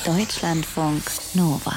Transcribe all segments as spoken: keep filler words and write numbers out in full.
Deutschlandfunk Nova.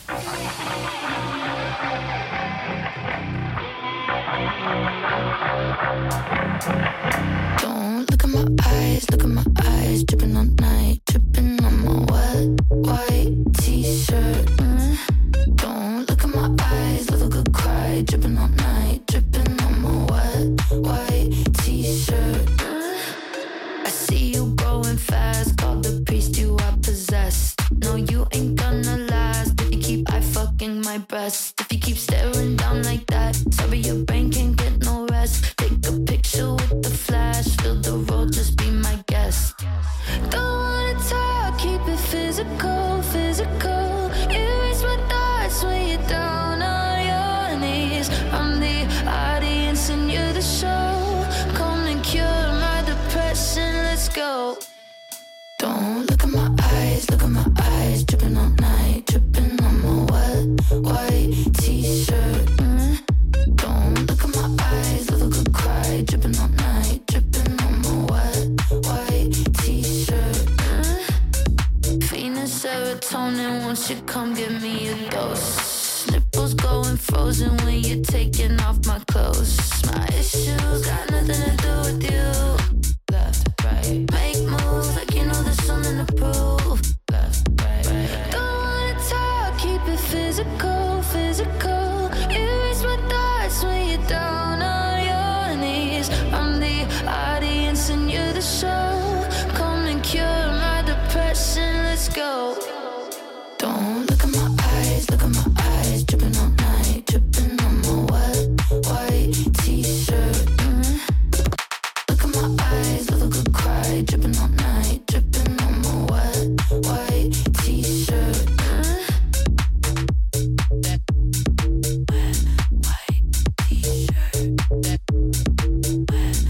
Don't look at my eyes, look at my eyes, dripping all night, dripping on my wet, white t-shirt. Mm. Don't look at my eyes, let a good cry, dripping all night, dripping on my wet, white t-shirt. Mm. I see you growing fast, call the priest, you are possessed. No, you ain't gonna last if you keep eye fucking my breast. If you keep staring down like that, sorry your brain can't get no rest. Take a picture with the flash, fill the road, just be my guest. Don't wanna talk, keep it physical, physical. Erase my thoughts when you're down on your knees. I'm the audience and you're the show. Come and cure my depression, let's go. Don't look at my eyes, look at my eyes, dripping all night, dripping on my wet, white t-shirt. Mm. Don't look at my eyes, let a good cry, dripping all night, dripping on my wet, white t-shirt. Mm. Venus serotonin, won't you come give me a dose? Nipples going frozen when you're taking off my clothes. My issues got nothing to do with you.